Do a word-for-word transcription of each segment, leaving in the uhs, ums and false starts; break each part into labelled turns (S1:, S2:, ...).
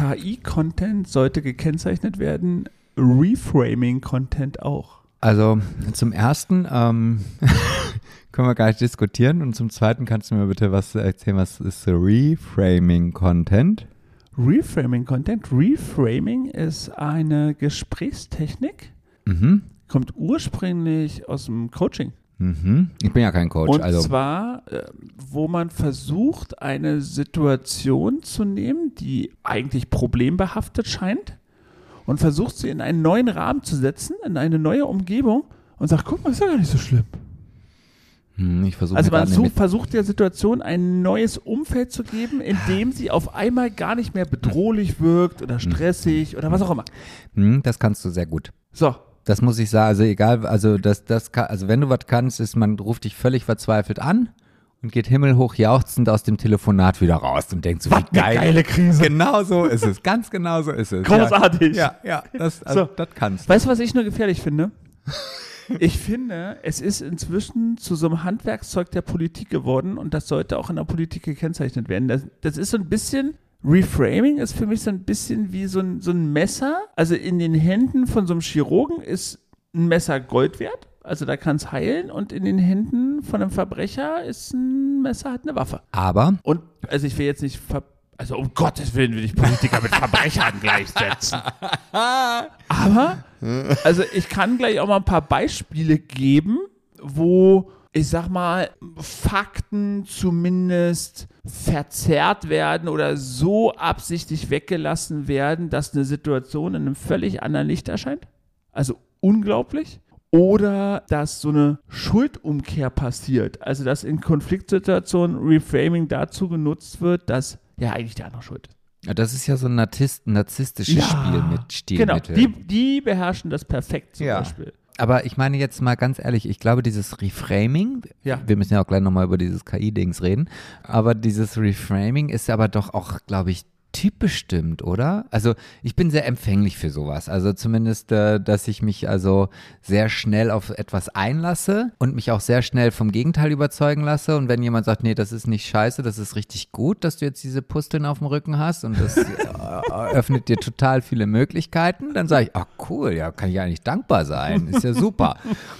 S1: K I-Content sollte gekennzeichnet werden, Reframing-Content auch.
S2: Also zum ersten ähm, können wir gar nicht diskutieren und zum zweiten kannst du mir bitte was erzählen, was ist Reframing-Content?
S1: Reframing-Content, Reframing ist eine Gesprächstechnik,
S2: Mhm.
S1: kommt ursprünglich aus dem Coaching.
S2: Mhm. Ich bin ja kein Coach.
S1: Und
S2: also.
S1: zwar, äh, wo man versucht, eine Situation zu nehmen, die eigentlich problembehaftet scheint und versucht, sie in einen neuen Rahmen zu setzen, in eine neue Umgebung und sagt, guck mal, ist ja gar nicht so schlimm.
S2: Hm, ich versuche
S1: Also man
S2: gerade
S1: so,
S2: mit-
S1: versucht der Situation ein neues Umfeld zu geben, in dem sie auf einmal gar nicht mehr bedrohlich wirkt oder stressig oder was auch immer.
S2: Hm, das kannst du sehr gut.
S1: So,
S2: Das muss ich sagen, also egal, also das, das kann, also wenn du was kannst, ist, man ruft dich völlig verzweifelt an und geht himmelhoch jauchzend aus dem Telefonat wieder raus und denkt so, wie geil.
S1: geile Krise.
S2: Genau so ist es, ganz genau so ist es.
S1: Großartig.
S2: Ja, ja, ja das, also,
S1: So.
S2: das kannst du.
S1: Weißt du, was ich nur gefährlich finde? Ich finde, es ist inzwischen zu so einem Handwerkszeug der Politik geworden und das sollte auch in der Politik gekennzeichnet werden. Das, das ist so ein bisschen, Reframing ist für mich so ein bisschen wie so ein, so ein Messer. Also in den Händen von so einem Chirurgen ist ein Messer Gold wert, also da kann es heilen, und in den Händen von einem Verbrecher ist ein Messer halt eine Waffe.
S2: Aber,
S1: Und also ich will jetzt nicht, ver also um Gottes Willen will ich Politiker mit Verbrechern gleichsetzen. Aber, also ich kann gleich auch mal ein paar Beispiele geben, wo, ich sag mal, Fakten zumindest verzerrt werden oder so absichtlich weggelassen werden, dass eine Situation in einem völlig anderen Licht erscheint. Also unglaublich. Oder dass so eine Schuldumkehr passiert. Also dass in Konfliktsituationen Reframing dazu genutzt wird, dass ja eigentlich der andere schuld ist.
S2: ja, das ist ja so ein Narzisst, narzisstisches
S1: Ja,
S2: Spiel mit
S1: Genau,
S2: Stilmitteln.
S1: die, die beherrschen das perfekt zum
S2: Ja.
S1: Beispiel.
S2: Aber ich meine jetzt mal ganz ehrlich, ich glaube, dieses Reframing,
S1: Ja.
S2: wir müssen ja auch gleich nochmal über dieses K I-Dings reden, aber dieses Reframing ist aber doch auch, glaube ich, typbestimmt, oder? Also ich bin sehr empfänglich für sowas. Also zumindest, äh, dass ich mich also sehr schnell auf etwas einlasse und mich auch sehr schnell vom Gegenteil überzeugen lasse. Und wenn jemand sagt, nee, das ist nicht scheiße, das ist richtig gut, dass du jetzt diese Pusteln auf dem Rücken hast und das äh, öffnet dir total viele Möglichkeiten, dann sage ich, ach cool, ja, kann ich eigentlich dankbar sein, ist ja super.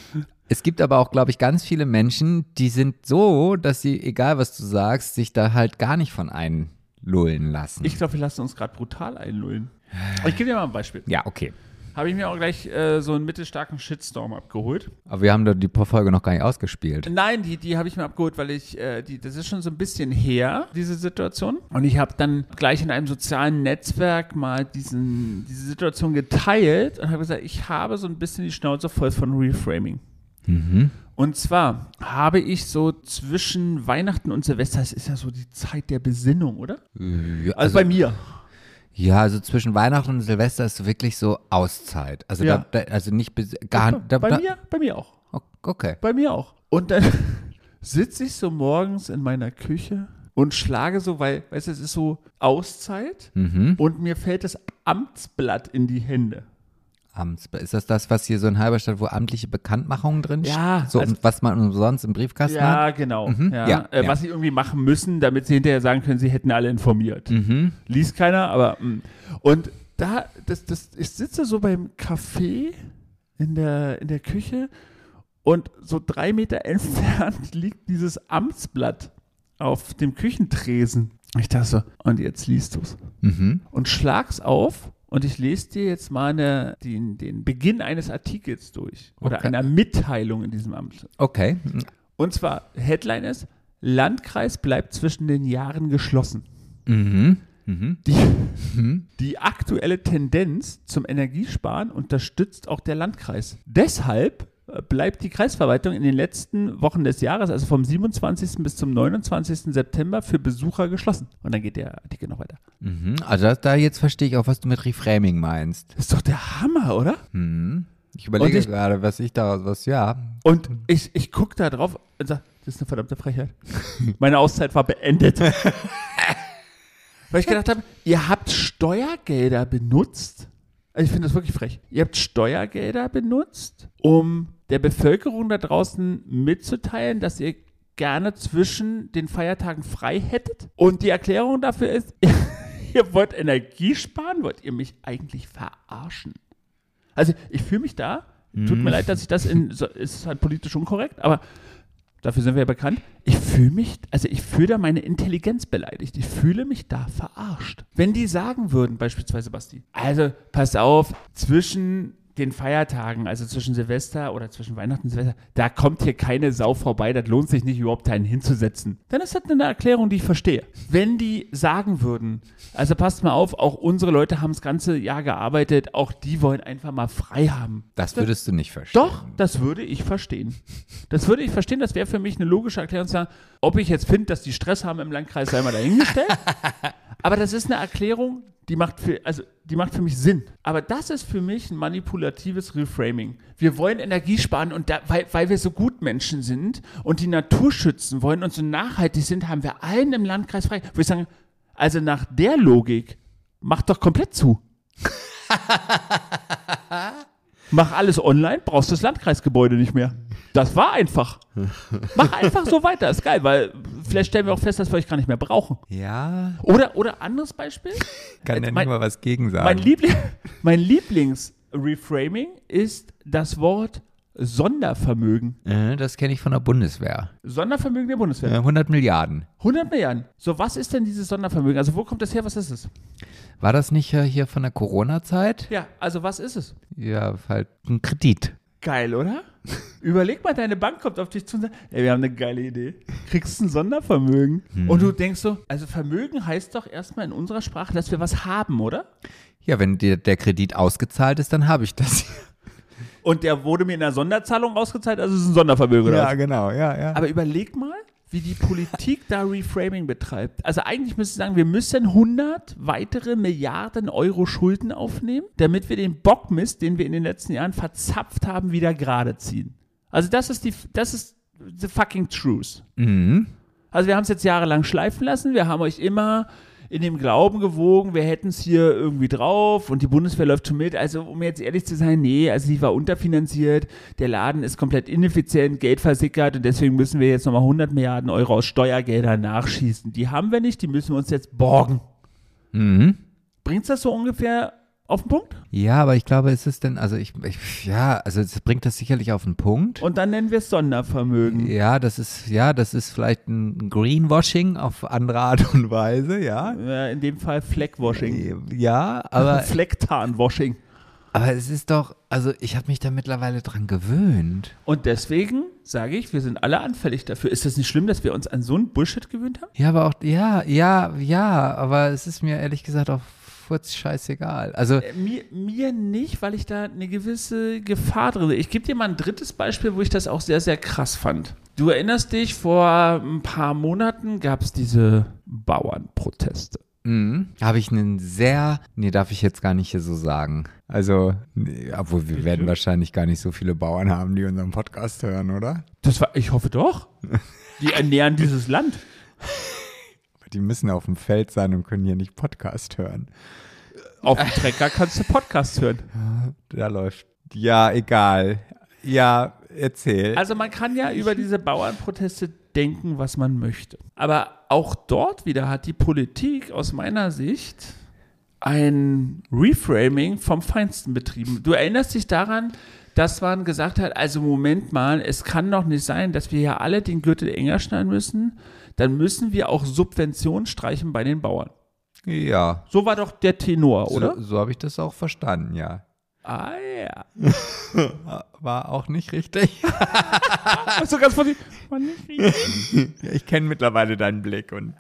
S2: Es gibt aber auch, glaube ich, ganz viele Menschen, die sind so, dass sie, egal was du sagst, sich da halt gar nicht von einlullen lassen.
S1: Ich glaube, wir lassen uns gerade brutal einlullen. Ich gebe dir mal ein Beispiel.
S2: ja, okay.
S1: Habe ich mir auch gleich äh, so einen mittelstarken Shitstorm abgeholt.
S2: Aber wir haben da die Folge noch gar nicht ausgespielt.
S1: Nein, die, die habe ich mir abgeholt, weil ich, äh, die, das ist schon so ein bisschen her, diese Situation. Und ich habe dann gleich in einem sozialen Netzwerk mal diesen, diese Situation geteilt und habe gesagt, ich habe so ein bisschen die Schnauze voll von Reframing.
S2: Mhm.
S1: Und zwar habe ich so zwischen Weihnachten und Silvester, das ist ja so die Zeit der Besinnung, oder?
S2: Ja,
S1: Also,
S2: also,
S1: bei mir.
S2: ja, also zwischen Weihnachten und Silvester ist wirklich so Auszeit. Also,
S1: Ja.
S2: da, da, also nicht bes- gar
S1: bei,
S2: da,
S1: bei
S2: da,
S1: mir, bei mir auch.
S2: Okay.
S1: Bei mir auch. Und dann sitze ich so morgens in meiner Küche und schlage so, weil, weißt du, es ist so Auszeit
S2: Mhm.
S1: und mir fällt das Amtsblatt in die Hände.
S2: Amts, ist das das, was hier so in Halberstadt, wo amtliche Bekanntmachungen drin
S1: Ja,
S2: so
S1: also-
S2: was man umsonst im Briefkasten
S1: Ja,
S2: hat?
S1: genau.
S2: Mhm.
S1: Ja,
S2: Ja,
S1: äh,
S2: ja.
S1: Was sie irgendwie machen müssen, damit sie hinterher sagen können, sie hätten alle informiert.
S2: Mhm.
S1: Liest keiner, aber mh. Und da, das, das, ich sitze so beim Café in der, in der Küche und so drei Meter entfernt liegt dieses Amtsblatt auf dem Küchentresen. Ich dachte so, und jetzt liest du es.
S2: Mhm.
S1: Und schlag's auf und ich lese dir jetzt mal eine, den, den Beginn eines Artikels durch oder
S2: Okay.
S1: einer Mitteilung in diesem Amt.
S2: Okay.
S1: Und zwar, Headline ist, Landkreis bleibt zwischen den Jahren geschlossen.
S2: Mhm. Mhm.
S1: Die,
S2: Mhm.
S1: die aktuelle Tendenz zum Energiesparen unterstützt auch der Landkreis. Deshalb äh, bleibt die Kreisverwaltung in den letzten Wochen des Jahres, also vom siebenundzwanzigsten bis zum neunundzwanzigsten September, für Besucher geschlossen. Und dann geht der Artikel noch weiter.
S2: Mhm. Also das, da jetzt verstehe ich auch, was du mit Reframing meinst.
S1: Das ist doch der Hammer, oder?
S2: Mhm. Ich überlege
S1: Und ich-
S2: gerade, was ich daraus, was, ja.
S1: Und ich, ich gucke da drauf und sage, das ist eine verdammte Frechheit. Meine Auszeit war beendet. Weil ich gedacht habe, ihr habt Steuergelder benutzt. Also ich finde das wirklich frech. Ihr habt Steuergelder benutzt, um der Bevölkerung da draußen mitzuteilen, dass ihr gerne zwischen den Feiertagen frei hättet. Und die Erklärung dafür ist, ihr wollt Energie sparen? Wollt ihr mich eigentlich verarschen? Also ich fühle mich da, tut mir leid, dass ich das in, so, ist halt politisch unkorrekt, aber dafür sind wir ja bekannt. Ich fühle mich, also ich fühle da meine Intelligenz beleidigt. Ich fühle mich da verarscht. Wenn die sagen würden, beispielsweise Basti, also pass auf, zwischen den Feiertagen, also zwischen Silvester oder zwischen Weihnachten und Silvester, da kommt hier keine Sau vorbei, das lohnt sich nicht, überhaupt einen hinzusetzen. Dann ist das eine Erklärung, die ich verstehe. Wenn die sagen würden, also passt mal auf, auch unsere Leute haben das ganze Jahr gearbeitet, auch die wollen einfach mal frei haben.
S2: Das würdest du nicht verstehen.
S1: Doch, das würde ich verstehen. Das würde ich verstehen, das wäre für mich eine logische Erklärung zu sagen, ob ich jetzt finde, dass die Stress haben im Landkreis, sei mal dahingestellt. Aber das ist eine Erklärung, die macht für, also die macht für mich Sinn. Aber das ist für mich ein manipulatives Reframing. Wir wollen Energie sparen und da, weil, weil wir so gut Menschen sind und die Natur schützen wollen und so nachhaltig sind, haben wir allen im Landkreis frei. Würde ich sagen, also nach der Logik, mach doch komplett zu. Mach alles online, brauchst das Landkreisgebäude nicht mehr. Das war einfach. Mach einfach so weiter, ist geil, weil vielleicht stellen wir auch fest, dass wir euch gar nicht mehr brauchen.
S2: Ja.
S1: Oder, oder anderes Beispiel?
S2: Kann ja
S1: mein,
S2: nicht mal was gegen sagen.
S1: Mein, Liebling, mein Lieblings-Reframing ist das Wort Sondervermögen.
S2: Äh, das kenne ich von der Bundeswehr.
S1: Sondervermögen der Bundeswehr.
S2: Äh, hundert Milliarden.
S1: hundert Milliarden. So, was ist denn dieses Sondervermögen? Also, wo kommt das her? Was ist es?
S2: War das nicht äh, hier von der Corona-Zeit?
S1: Ja, also, was ist es?
S2: Ja, halt ein Kredit.
S1: Geil, oder? Überleg mal, deine Bank kommt auf dich zu und sagt, ey, wir haben eine geile Idee. Kriegst ein Sondervermögen. Hm. Und du denkst so, also Vermögen heißt doch erstmal in unserer Sprache, dass wir was haben, oder?
S2: Ja, wenn dir der Kredit ausgezahlt ist, dann habe ich das.
S1: Und der wurde mir in einer Sonderzahlung ausgezahlt, also es ist ein Sondervermögen, oder?
S2: Ja, genau, ja, ja.
S1: Aber überleg mal, wie die Politik da Reframing betreibt. Also eigentlich müsste ich sagen, wir müssen hundert weitere Milliarden Euro Schulden aufnehmen, damit wir den Bockmist, den wir in den letzten Jahren verzapft haben, wieder gerade ziehen. Also das ist die, das ist the fucking truth.
S2: Mhm.
S1: Also wir haben es jetzt jahrelang schleifen lassen, wir haben euch immer in dem Glauben gewogen, wir hätten es hier irgendwie drauf und die Bundeswehr läuft schon mit. Also um jetzt ehrlich zu sein, nee, also die war unterfinanziert, der Laden ist komplett ineffizient, Geld versickert und deswegen müssen wir jetzt nochmal hundert Milliarden Euro aus Steuergeldern nachschießen. Die haben wir nicht, die müssen wir uns jetzt borgen.
S2: Mhm.
S1: Bringt's das so ungefähr auf den Punkt?
S2: Ja, aber ich glaube, es ist denn, also ich, ich ja, also es bringt das sicherlich auf den Punkt.
S1: Und dann nennen wir es Sondervermögen.
S2: Ja, das ist, ja, das ist vielleicht ein Greenwashing auf andere Art und Weise, ja.
S1: Ja, in dem Fall Fleckwashing.
S2: Ja, aber,
S1: Flecktarnwashing.
S2: aber es ist doch, also ich habe mich da mittlerweile dran gewöhnt.
S1: Und deswegen sage ich, wir sind alle anfällig dafür. Ist das nicht schlimm, dass wir uns an so einen Bullshit gewöhnt haben?
S2: Ja, aber auch, ja, ja, ja, aber es ist mir ehrlich gesagt auch kurz scheißegal. Also
S1: Äh, mir, mir nicht, weil ich da eine gewisse Gefahr drin sehe. Ich gebe dir mal ein drittes Beispiel, wo ich das auch sehr, sehr krass fand. Du erinnerst dich, vor ein paar Monaten gab es diese Bauernproteste.
S2: Mhm. Habe ich einen sehr, nee, darf ich jetzt gar nicht hier so sagen. Also, nee, obwohl wir werden wahrscheinlich gar nicht so viele Bauern haben, die unseren Podcast hören, oder?
S1: Das war, ich hoffe doch. Die ernähren dieses Land.
S2: Die müssen auf dem Feld sein und können hier nicht Podcast hören.
S1: Auf dem Trecker kannst du Podcasts hören.
S2: Da läuft. Ja, egal. Ja, erzähl.
S1: Also man kann ja über diese Bauernproteste denken, was man möchte. Aber auch dort wieder hat die Politik aus meiner Sicht ein Reframing vom Feinsten betrieben. Du erinnerst dich daran, dass man gesagt hat, also Moment mal, es kann doch nicht sein, dass wir ja alle den Gürtel enger schneiden müssen. Dann müssen wir auch Subventionen streichen bei den Bauern.
S2: Ja.
S1: So war doch der Tenor, oder?
S2: So, so habe ich das auch verstanden, ja.
S1: Ah ja.
S2: War auch nicht richtig.
S1: Also ganz vorsichtig. War nicht richtig.
S2: Ich kenne mittlerweile deinen Blick. Und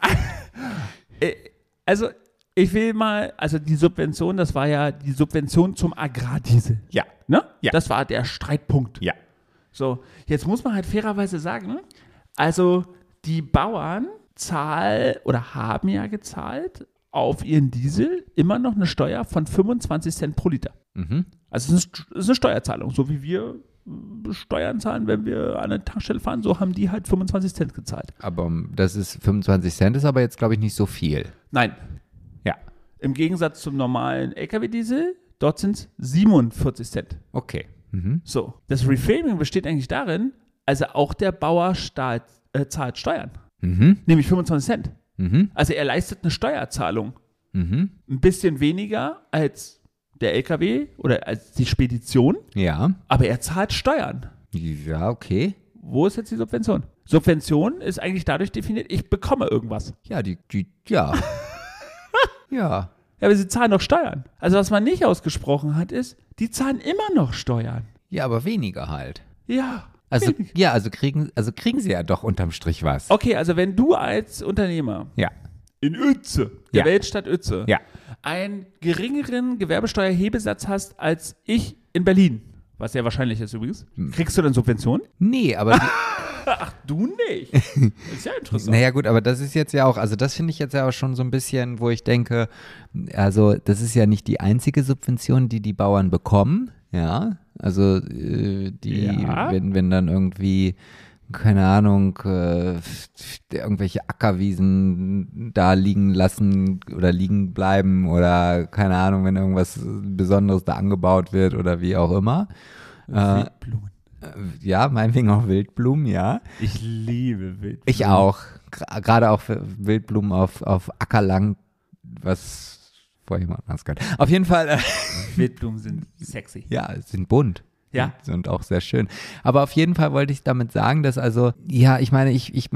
S1: also ich will mal, also die Subvention, das war ja die Subvention zum Agrardiesel.
S2: ja.
S1: Ne?
S2: Ja.
S1: Das war der Streitpunkt.
S2: Ja.
S1: So, jetzt muss man halt fairerweise sagen, also die Bauern zahlen oder haben ja gezahlt auf ihren Diesel immer noch eine Steuer von fünfundzwanzig Cent pro Liter.
S2: Mhm.
S1: Also es ist, es ist eine Steuerzahlung, so wie wir Steuern zahlen, wenn wir an eine Tankstelle fahren, so haben die halt fünfundzwanzig Cent gezahlt.
S2: Aber das ist fünfundzwanzig Cent, ist aber jetzt, glaube ich, nicht so viel.
S1: Nein.
S2: Ja.
S1: Im Gegensatz zum normalen L K W-Diesel, dort sind es siebenundvierzig Cent.
S2: Okay. Mhm.
S1: So, das Reframing besteht eigentlich darin, also auch der Bauer zahlt, äh, zahlt Steuern,
S2: Mhm.
S1: nämlich fünfundzwanzig Cent.
S2: Mhm.
S1: Also er leistet eine Steuerzahlung.
S2: Mhm.
S1: ein bisschen weniger als der L K W oder als die Spedition,
S2: Ja.
S1: aber er zahlt Steuern.
S2: Ja, okay.
S1: Wo ist jetzt die Subvention? Subvention ist eigentlich dadurch definiert, ich bekomme irgendwas.
S2: Ja, die, die, ja. ja.
S1: Ja, aber sie zahlen doch Steuern. Also was man nicht ausgesprochen hat, ist, die zahlen immer noch Steuern.
S2: Ja, aber weniger halt.
S1: Ja.
S2: Also,
S1: wenig.
S2: ja, also kriegen, also kriegen sie ja doch unterm Strich was.
S1: Okay, also wenn du als Unternehmer
S2: Ja.
S1: in Uetze, der
S2: Ja.
S1: Weltstadt Uetze,
S2: Ja.
S1: einen geringeren Gewerbesteuerhebesatz hast als ich in Berlin, was sehr wahrscheinlich ist übrigens, kriegst du dann Subventionen?
S2: Nee, aber die,
S1: Ach, du nicht. Das ist ja interessant.
S2: naja gut, aber das ist jetzt ja auch, also das finde ich jetzt ja auch schon so ein bisschen, wo ich denke, also das ist ja nicht die einzige Subvention, die die Bauern bekommen, ja, also äh, die,
S1: Ja.
S2: wenn, wenn dann irgendwie, keine Ahnung, äh, irgendwelche Ackerwiesen da liegen lassen oder liegen bleiben oder keine Ahnung, wenn irgendwas Besonderes da angebaut wird oder wie auch immer. Äh,
S1: Wildblumen.
S2: ja, meinetwegen auch Wildblumen, ja.
S1: Ich liebe Wildblumen.
S2: Ich auch. Gra- Gerade auch für Wildblumen auf, auf Ackerland, was vorher jemand anders gehört. Auf jeden Fall, äh,
S1: Wildblumen sind sexy.
S2: ja, sind bunt.
S1: Ja.
S2: Und auch sehr schön. Aber auf jeden Fall wollte ich damit sagen, dass also, ja, ich meine, ich, ich,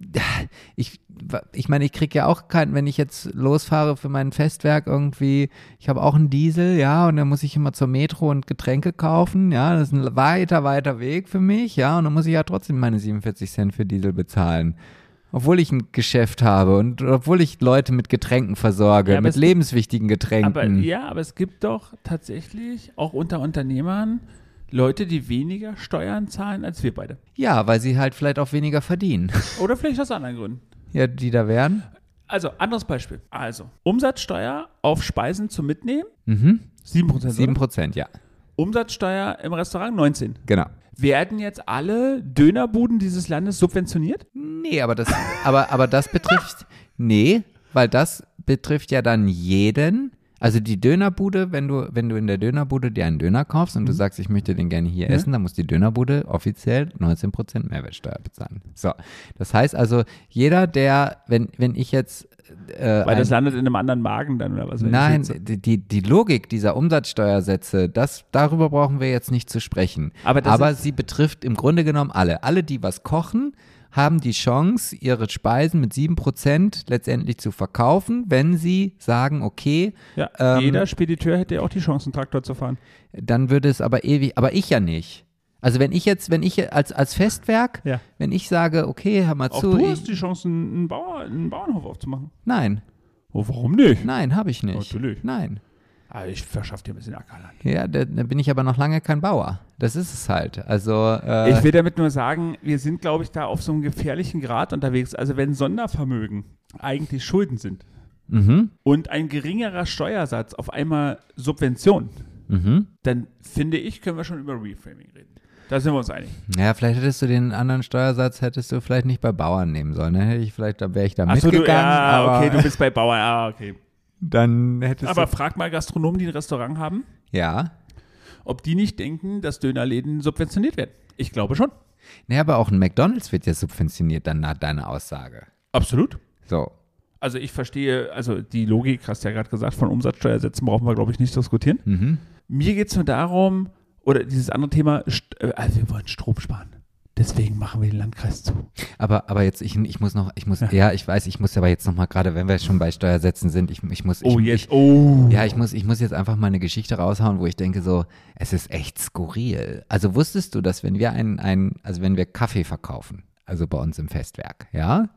S2: ich, ich meine, ich kriege ja auch keinen, wenn ich jetzt losfahre für mein Festwerk irgendwie, ich habe auch einen Diesel, ja, und dann muss ich immer zur Metro und Getränke kaufen, ja, das ist ein weiter, weiter Weg für mich, ja, und dann muss ich ja trotzdem meine siebenundvierzig Cent für Diesel bezahlen. Obwohl ich ein Geschäft habe und obwohl ich Leute mit Getränken versorge,
S1: Ja, aber
S2: mit
S1: es gibt-
S2: lebenswichtigen Getränken.
S1: Aber ja, aber es gibt doch tatsächlich auch unter Unternehmern Leute, die weniger Steuern zahlen als wir beide.
S2: Ja, weil sie halt vielleicht auch weniger verdienen.
S1: Oder vielleicht aus anderen Gründen.
S2: Ja, die da wären.
S1: Also, anderes Beispiel. Also, Umsatzsteuer auf Speisen zum Mitnehmen,
S2: Mhm.
S1: sieben Prozent.
S2: Sieben
S1: oder?
S2: Prozent, ja.
S1: Umsatzsteuer im Restaurant, neunzehn.
S2: Genau.
S1: Werden jetzt alle Dönerbuden dieses Landes subventioniert?
S2: Nee, aber das, aber, aber das betrifft, nee, weil das betrifft ja dann jeden. Also die Dönerbude, wenn du, wenn du in der Dönerbude dir einen Döner kaufst und du sagst, ich möchte den gerne hier
S1: Ja.
S2: essen, dann muss die Dönerbude offiziell neunzehn Prozent Mehrwertsteuer bezahlen. So, das heißt also, jeder, der, wenn, wenn ich jetzt äh,
S1: Weil das
S2: ein,
S1: landet in einem anderen Magen dann oder was? wenn ich
S2: Nein,
S1: sitze?
S2: die, die, die Logik dieser Umsatzsteuersätze, das, darüber brauchen wir jetzt nicht zu sprechen.
S1: Aber das
S2: Aber
S1: ist-
S2: sie betrifft im Grunde genommen alle. Alle, die was kochen, haben die Chance, ihre Speisen mit sieben Prozent letztendlich zu verkaufen, wenn sie sagen, okay,
S1: Ja,
S2: ähm,
S1: jeder Spediteur hätte ja auch die Chance, einen Traktor zu fahren.
S2: dann würde es aber ewig, aber ich ja nicht. Also wenn ich jetzt, wenn ich als, als Festwerk,
S1: Ja.
S2: wenn ich sage, okay, hör mal
S1: Auch
S2: zu,
S1: du
S2: ich,
S1: hast die Chance, einen, Bauer, einen Bauernhof aufzumachen.
S2: nein,
S1: Oh, warum nicht?
S2: nein, habe ich nicht.
S1: Natürlich.
S2: Nein.
S1: Ah, ich verschaffe dir ein bisschen Ackerland.
S2: Ja, da, da bin ich aber noch lange kein Bauer. Das ist es halt. Also, äh,
S1: Ich will damit nur sagen, wir sind, glaube ich, da auf so einem gefährlichen Grad unterwegs. Also wenn Sondervermögen eigentlich Schulden sind
S2: mhm,
S1: und ein geringerer Steuersatz auf einmal Subvention,
S2: mhm.
S1: dann finde ich, können wir schon über Reframing reden. Da sind wir uns einig.
S2: Ja, vielleicht hättest du den anderen Steuersatz, hättest du vielleicht nicht bei Bauern nehmen sollen. Dann hätte ich vielleicht, da wäre ich da
S1: Achso,
S2: mitgegangen.
S1: du, ja,
S2: aber
S1: okay, du bist bei Bauern, ah, okay.
S2: dann hättest
S1: Aber
S2: du,
S1: frag mal Gastronomen, die ein Restaurant haben,
S2: ja.
S1: ob die nicht denken, dass Dönerläden subventioniert werden. Ich glaube schon.
S2: Nee, aber auch ein McDonald's wird ja subventioniert dann nach deiner Aussage.
S1: Absolut.
S2: So.
S1: Also ich verstehe, also die Logik, hast du ja gerade gesagt, von Umsatzsteuersätzen brauchen wir, glaube ich, nicht diskutieren.
S2: Mhm.
S1: Mir geht es nur darum, oder dieses andere Thema, st- äh, also wir wollen Strom sparen. Deswegen machen wir den Landkreis zu.
S2: Aber, aber jetzt, ich, ich muss noch, ich muss,
S1: Ja.
S2: ja, ich weiß, ich muss aber jetzt noch mal gerade, wenn wir schon bei Steuersätzen sind, ich, ich muss, ich,
S1: Oh,
S2: ich,
S1: jetzt, oh.
S2: Ja, ich muss, ich muss jetzt einfach mal eine Geschichte raushauen, wo ich denke so, es ist echt skurril. Also wusstest du, dass wenn wir einen, einen, also wenn wir Kaffee verkaufen, also bei uns im Festwerk, ja,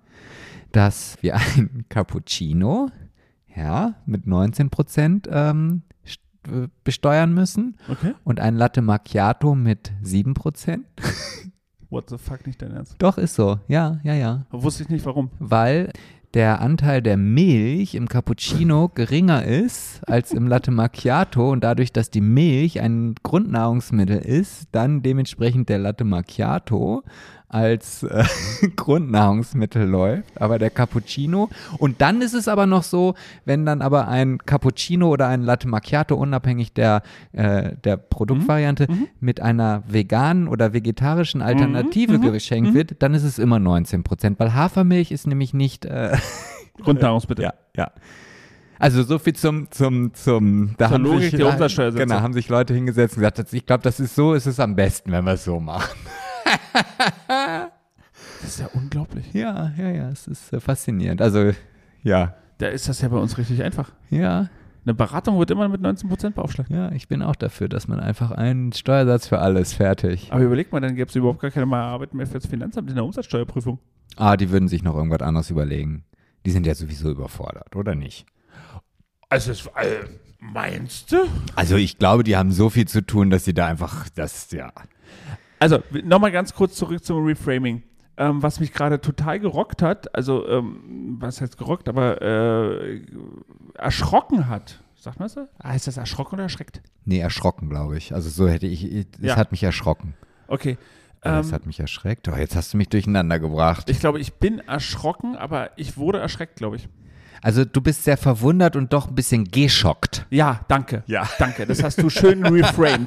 S2: dass wir einen Cappuccino, ja, mit neunzehn Prozent ähm, st- äh, besteuern müssen
S1: Okay.
S2: und einen Latte Macchiato mit sieben Prozent?
S1: What the fuck, nicht dein Ernst?
S2: Doch, ist so. Ja, ja, ja.
S1: Wusste ich nicht, warum.
S2: Weil der Anteil der Milch im Cappuccino geringer ist als im Latte Macchiato und dadurch, dass die Milch ein Grundnahrungsmittel ist, dann dementsprechend der Latte Macchiato als äh, Grundnahrungsmittel läuft, aber der Cappuccino. Und dann ist es aber noch so, wenn dann aber ein Cappuccino oder ein Latte Macchiato, unabhängig der, äh, der Produktvariante,
S1: Mhm.
S2: mit einer veganen oder vegetarischen Alternative
S1: Mhm.
S2: geschenkt
S1: Mhm.
S2: wird, dann ist es immer neunzehn Prozent, weil Hafermilch ist nämlich nicht äh,
S1: Grundnahrungsmittel.
S2: ja, ja. Also so viel zum, zum, zum, da
S1: Zur
S2: haben
S1: Logik
S2: sich,
S1: der Umsatzsteuersätze.
S2: Genau, haben sich Leute hingesetzt und gesagt, ich glaube, das ist so, ist es am besten, wenn wir es so machen.
S1: Das ist ja unglaublich.
S2: Ja, ja, ja, es ist äh, faszinierend. Also, ja.
S1: Da ist das ja bei uns richtig einfach.
S2: Ja.
S1: Eine Beratung wird immer mit neunzehn Prozent beaufschlagt.
S2: Ja, ich bin auch dafür, dass man einfach einen Steuersatz für alles fertig.
S1: Aber überleg mal, dann gäbe es überhaupt gar keine mehr Arbeit mehr für das Finanzamt in der Umsatzsteuerprüfung.
S2: Ah, die würden sich noch irgendwas anderes überlegen. Die sind ja sowieso überfordert, oder nicht?
S1: Also, es, äh, meinst du?
S2: Also ich glaube, die haben so viel zu tun, dass sie da einfach, das, ja.
S1: Also, nochmal ganz kurz zurück zum Reframing. Ähm, was mich gerade total gerockt hat, also, ähm, was heißt gerockt, aber äh, erschrocken hat. Sagt man das? Heißt das erschrocken oder erschreckt?
S2: Nee, erschrocken, glaube ich. Also so hätte ich, es
S1: Ja.
S2: hat mich erschrocken.
S1: Okay.
S2: Ja, das
S1: Ähm,
S2: hat mich erschreckt. Oh, jetzt hast du mich durcheinander gebracht.
S1: ich glaube, ich bin erschrocken, aber ich wurde erschreckt, glaube ich.
S2: Also du bist sehr verwundert und doch ein bisschen geschockt.
S1: Ja, danke.
S2: Ja.
S1: Danke. Das hast du schön reframed.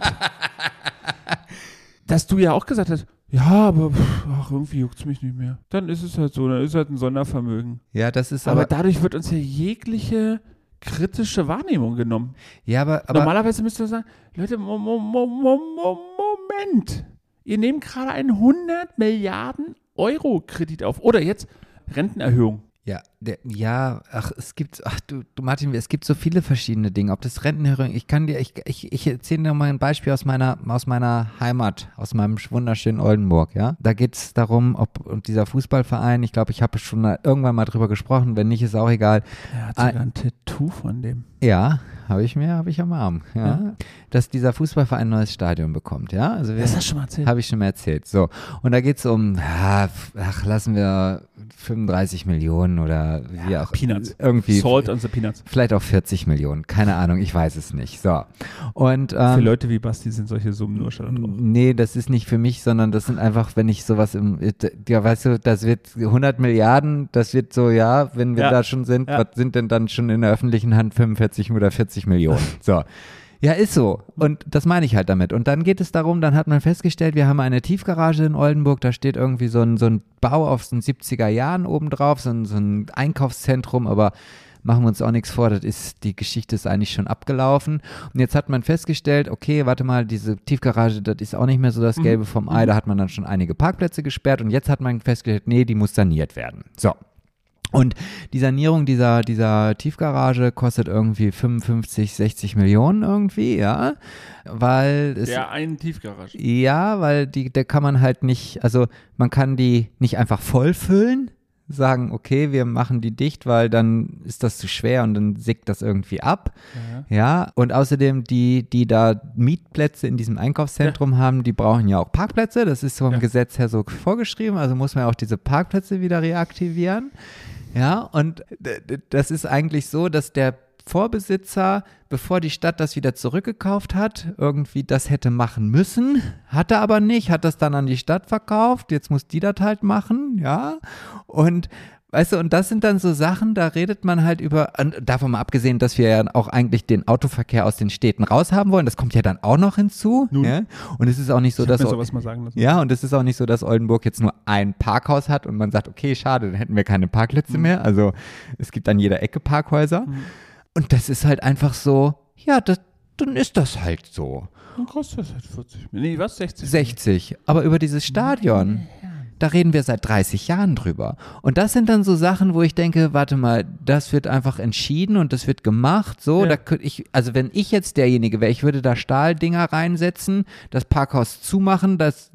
S1: Dass du ja auch gesagt hast, ja, aber pff, ach, irgendwie juckt es mich nicht mehr. Dann ist es halt so, dann ist es halt ein Sondervermögen.
S2: Ja, das ist
S1: Aber,
S2: aber,
S1: dadurch wird uns ja jegliche kritische Wahrnehmung genommen.
S2: ja, aber, aber
S1: Normalerweise müsst ihr sagen, Leute, mo, mo, mo, mo, mo, Moment. Ihr nehmt gerade einen hundert Milliarden Euro Kredit auf. Oder jetzt Rentenerhöhung.
S2: ja, der, ja, ach, es gibt, ach du, du Martin, es gibt so viele verschiedene Dinge. Ob das Rentenerhöhung, ich kann dir, ich, ich, ich erzähle dir mal ein Beispiel aus meiner, aus meiner Heimat, aus meinem wunderschönen Oldenburg, ja. Da geht es darum, ob und dieser Fußballverein, ich glaube, ich habe schon mal, irgendwann mal drüber gesprochen, wenn nicht, ist auch egal.
S1: Er hat
S2: Ah,
S1: sogar ein Tattoo von dem.
S2: Ja, habe ich mir, habe ich am Arm, ja.
S1: Ja.
S2: Dass dieser Fußballverein ein neues Stadion bekommt, ja. Also wir,
S1: Das hast du schon mal erzählt.
S2: habe ich schon mal erzählt. So, und da geht es um, ja, ach, lassen wir fünfunddreißig Millionen oder wie auch.
S1: Peanuts.
S2: Irgendwie.
S1: Salt on the Peanuts.
S2: Vielleicht auch vierzig Millionen, keine Ahnung, ich weiß es nicht. So, und
S1: Für
S2: ähm,
S1: Leute wie Basti sind solche Summen nur Stadt und drauf.
S2: nee, das ist nicht für mich, sondern das sind einfach, wenn ich sowas im, ja, weißt du, das wird hundert Milliarden, das wird so, ja, wenn wir
S1: Ja.
S2: da schon sind,
S1: Ja.
S2: was sind denn dann schon in der öffentlichen Hand fünfundvierzig oder vierzig Millionen? So. Ja, ist so. Und das meine ich halt damit. Und dann geht es darum, dann hat man festgestellt, wir haben eine Tiefgarage in Oldenburg, da steht irgendwie so ein, so ein Bau aus den siebziger Jahren obendrauf, so ein, so ein Einkaufszentrum, aber machen wir uns auch nichts vor, das ist, die Geschichte ist eigentlich schon abgelaufen. Und jetzt hat man festgestellt, okay, warte mal, diese Tiefgarage, das ist auch nicht mehr so das Gelbe vom Ei, da hat man dann schon einige Parkplätze gesperrt und jetzt hat man festgestellt, nee, die muss saniert werden. So. Und die Sanierung dieser, dieser Tiefgarage kostet irgendwie fünfundfünfzig, sechzig Millionen irgendwie, ja, weil es,
S1: Der einen Tiefgarage.
S2: ja, weil die, da kann man halt nicht, also man kann die nicht einfach vollfüllen, sagen, okay, wir machen die dicht, weil dann ist das zu schwer und dann sickt das irgendwie ab.
S1: Ja.
S2: Ja, und außerdem die, die da Mietplätze in diesem Einkaufszentrum haben, die brauchen ja auch Parkplätze. Das ist vom
S1: Ja.
S2: Gesetz her so vorgeschrieben, also muss man auch diese Parkplätze wieder reaktivieren. Ja, und d- d- das ist eigentlich so, dass der Vorbesitzer, bevor die Stadt das wieder zurückgekauft hat, irgendwie das hätte machen müssen, hat er aber nicht, hat das dann an die Stadt verkauft, jetzt muss die das halt machen, ja, und weißt du, und das sind dann so Sachen, da redet man halt über, und davon mal abgesehen, dass wir ja auch eigentlich den Autoverkehr aus den Städten raushaben wollen, das kommt ja dann auch noch hinzu,
S1: Nun.
S2: ja? Und es ist auch nicht so,
S1: Ich hab
S2: dass
S1: mir sowas mal sagen lassen.
S2: ja, und es ist auch nicht so, dass Oldenburg jetzt nur ein Parkhaus hat und man sagt, okay, schade, dann hätten wir keine Parkplätze
S1: Mhm.
S2: mehr. Also es gibt an jeder Ecke Parkhäuser.
S1: Mhm.
S2: Und das ist halt einfach so, ja, das, dann ist das halt so.
S1: Dann kostet das halt vierzig. Nee, was? sechzig?
S2: sechzig. Aber über dieses Stadion, da reden wir seit dreißig Jahren drüber. Und das sind dann so Sachen, wo ich denke, warte mal, das wird einfach entschieden und das wird gemacht. So,
S1: Ja.
S2: da könnte ich, also wenn ich jetzt derjenige wäre, ich würde da Stahldinger reinsetzen, das Parkhaus zumachen, das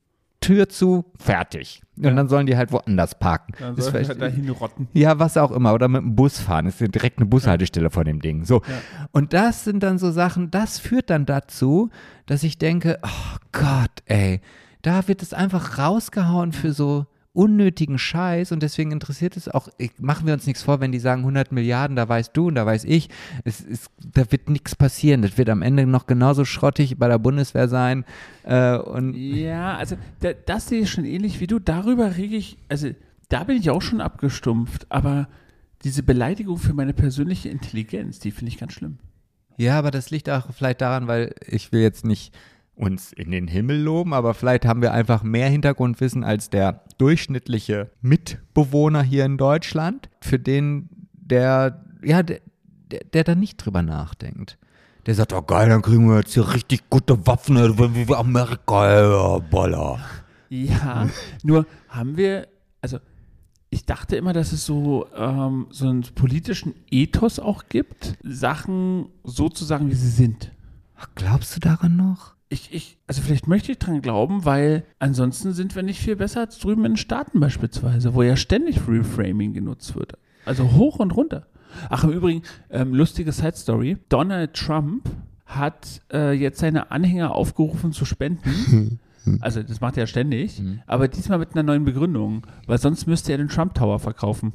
S2: Tür zu, fertig. Und
S1: Ja.
S2: dann sollen die halt woanders parken.
S1: Dann
S2: Ist
S1: soll
S2: vielleicht-
S1: ich halt dahin rotten.
S2: ja, was auch immer. Oder mit dem Bus fahren. Es ist direkt eine Bushaltestelle vor dem Ding. So.
S1: Ja.
S2: Und das sind dann so Sachen, das führt dann dazu, dass ich denke, oh Gott, ey, da wird es einfach rausgehauen für so unnötigen Scheiß und deswegen interessiert es auch, ich, machen wir uns nichts vor, wenn die sagen hundert Milliarden, da weißt du und da weiß ich, es ist, da wird nichts passieren, das wird am Ende noch genauso schrottig bei der Bundeswehr sein äh, und
S1: Ja, also da, das sehe ich schon ähnlich wie du. Darüber rege ich, also da bin ich auch schon abgestumpft, aber diese Beleidigung für meine persönliche Intelligenz, die finde ich ganz schlimm.
S2: ja, aber das liegt auch vielleicht daran, weil ich will jetzt nicht uns in den Himmel loben, aber vielleicht haben wir einfach mehr Hintergrundwissen als der durchschnittliche Mitbewohner hier in Deutschland, für den der, ja, der, der, der da nicht drüber nachdenkt. Der sagt, oh geil, dann kriegen wir jetzt hier richtig gute Waffen, wenn wir Amerika, ja, Baller.
S1: Ja, nur haben wir, also ich dachte immer, dass es so, ähm, so einen politischen Ethos auch gibt, Sachen so zu sagen, wie sie sind.
S2: Ach, glaubst du daran noch?
S1: Ich, ich, also vielleicht möchte ich dran glauben, weil ansonsten sind wir nicht viel besser als drüben in den Staaten beispielsweise, wo ja ständig Reframing genutzt wird. Also hoch und runter. Ach, im Übrigen, ähm, lustige Side-Story. Donald Trump hat äh, jetzt seine Anhänger aufgerufen zu spenden. Also das macht er ja ständig, mhm. aber diesmal mit einer neuen Begründung, weil sonst müsste er den Trump Tower verkaufen.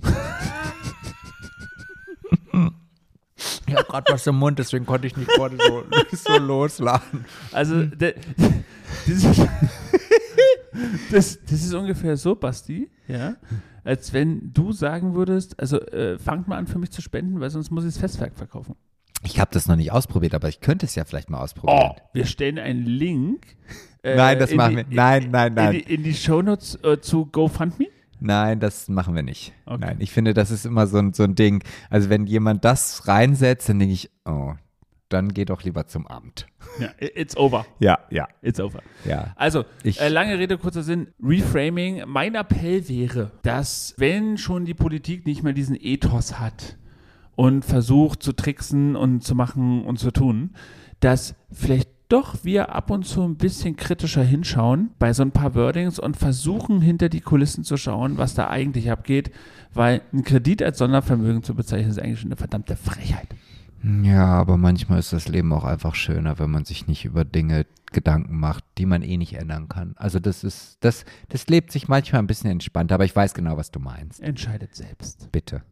S2: Ich habe gerade was im Mund, deswegen konnte ich nicht gerade so, so loslachen.
S1: Also de, das, ist, das, das ist ungefähr so, Basti, ja, als wenn du sagen würdest, also äh, fangt mal an für mich zu spenden, weil sonst muss ich das Festwerk verkaufen.
S2: Ich habe das noch nicht ausprobiert, aber ich könnte es ja vielleicht mal ausprobieren.
S1: Oh, wir stellen einen Link. Äh,
S2: nein, das machen
S1: die,
S2: wir. Nein, nein, nein.
S1: In die, in die Shownotes äh, zu GoFundMe?
S2: Nein, das machen wir nicht.
S1: Okay.
S2: Nein, ich finde, das ist immer so ein, so ein Ding. Also wenn jemand das reinsetzt, dann denke ich, oh, dann geh doch lieber zum Amt.
S1: Ja, it's over.
S2: Ja, ja.
S1: It's over.
S2: Ja.
S1: Also,
S2: ich,
S1: äh, lange Rede, kurzer Sinn, Reframing. Mein Appell wäre, dass wenn schon die Politik nicht mehr diesen Ethos hat und versucht zu tricksen und zu machen und zu tun, dass vielleicht doch wir ab und zu ein bisschen kritischer hinschauen bei so ein paar Wordings und versuchen hinter die Kulissen zu schauen, was da eigentlich abgeht, weil ein Kredit als Sondervermögen zu bezeichnen, ist eigentlich schon eine verdammte Frechheit.
S2: Ja, aber manchmal ist das Leben auch einfach schöner, wenn man sich nicht über Dinge Gedanken macht, die man eh nicht ändern kann. Also das ist, das, das lebt sich manchmal ein bisschen entspannter, aber ich weiß genau, was du meinst.
S1: Entscheidet selbst.
S2: Bitte.